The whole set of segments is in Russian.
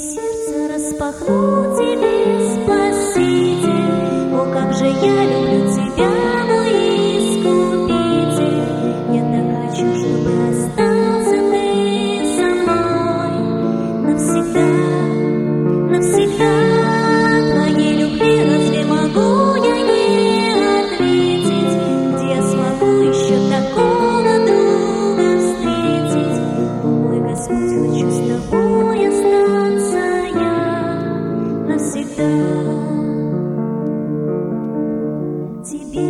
сердце распахну тебе, Спаситель. О, как же я люблю тебя, мой Искупитель. Я так хочу, чтобы остался ты со мной навсегда, навсегда. Твоей любви разве могу я не ответить? Где я смогу еще такого друга встретить? О, мой Господь, хочу с тобой остаться я навсегда. Тебе,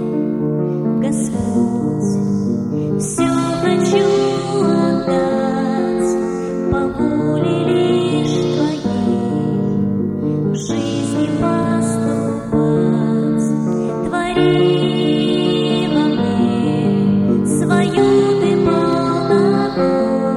Господь, все хочу отдать по воле лишь Твоей, в жизни поступать. Твори во мне свою Ты полноту,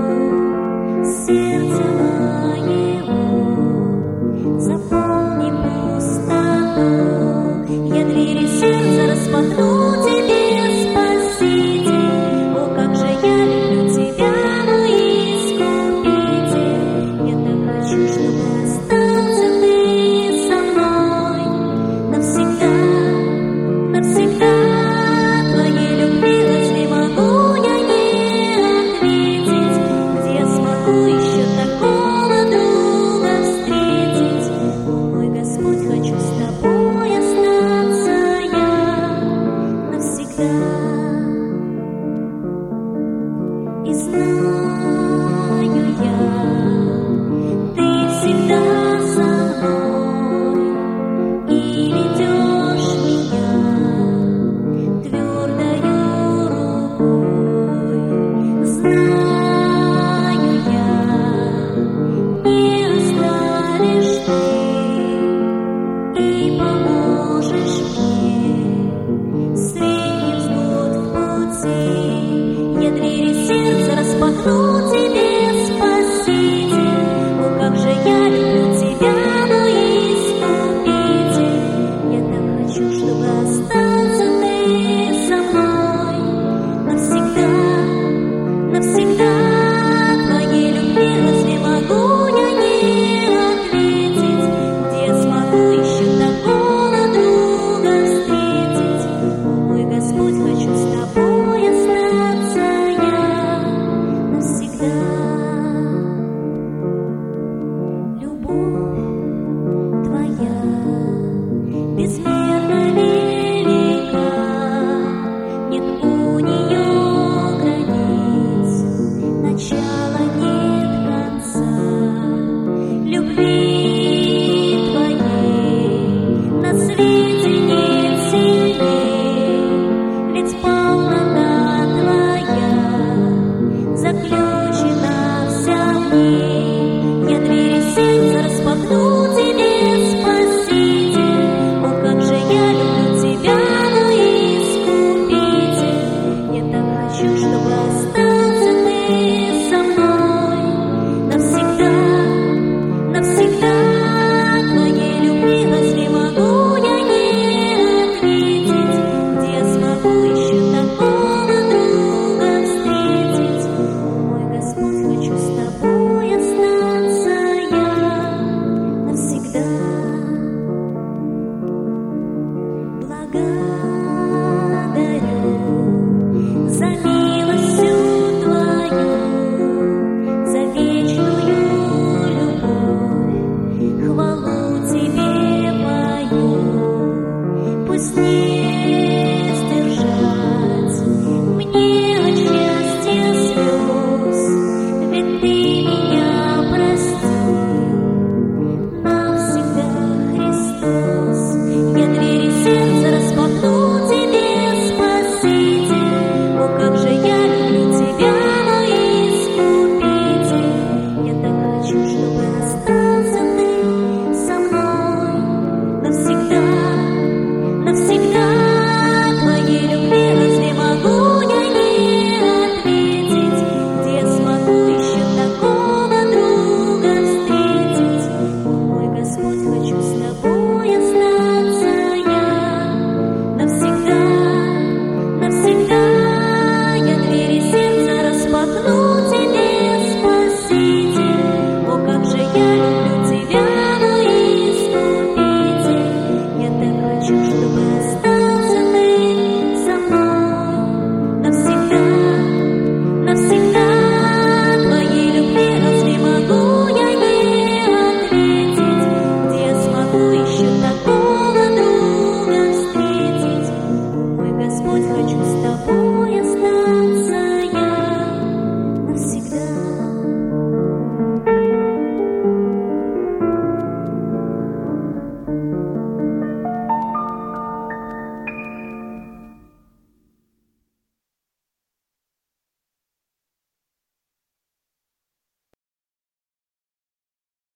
сердце моего заполни пустоту. Я двери сердца распахну тебе, Спаситель. О, как же я люблю тебя, мой Искупитель. Я так хочу, чтобы остался ты со мной навсегда, навсегда. Твоей любви разве могу я не ответить? Где я смогу еще такого друга встретить? О, мой Господь, хочу с тобой остаться я навсегда. И знаю я, ты всегда со мной и ведешь меня твердою рукой. Знаю я, не оставишь ты и поможешь мне средний взлет в пути. Я двери сердца распахну тебе, Спаситель. О, как же я люблю тебя, мой Искупитель. Я так хочу, чтобы остался ты со мной навсегда, навсегда. Твоей любви разве могу я не ответить? Где я смогу еще такого друга встретить? О, мой Господь, хочу с тобой остаться я навсегда. Любовь Твоя безмерно велика, нет у нее границ, начала нет конца. Любви Твоей на свете нет сильней, ведь полнота Твоя заключена вся в ней. Я двери сердца распахну тебе, Спаситель. О, как же я люблю тебя, мой Искупитель. Я так хочу, чтобы остался ты со мной навсегда, навсегда. Твоей любви разве могу я не ответить? Где я смогу еще такого друга встретить? О, мой Господь, хочу с тобой остаться я навсегда. Благодарю за милостью Твою, за вечную любовь, хвалу Тебе пою. Пусть не сдержать мне от счастья слез, ведь Ты меня простил навсегда, Христос. Я двери сердца распахну тебе, Спаситель. О, как же я люблю тебя, мой Искупитель. Я так хочу, чтобы